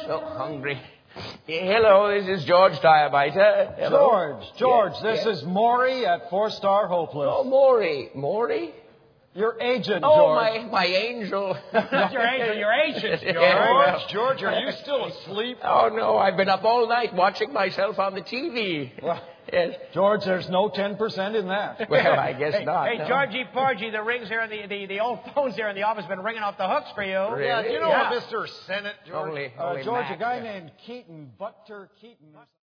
So hungry. Hello, this is George Diabiter. Hello. George, this is Maury at 4-Star Hopeless. Oh, Maury? Your agent, Oh, George. my angel. Not your angel, your agent, George. Yeah, George, are you still asleep? Oh, no, I've been up all night watching myself on the TV. Well, Yes. George, there's no 10% in that. Well, I guess not. Hey, no. Georgie Porgy, the rings here, the old phones here in the office have been ringing off the hooks for you. Really? Yeah, do you know Yeah. Mr. Sennett, George? Only George, Mac. a guy named Keaton, Butler Keaton.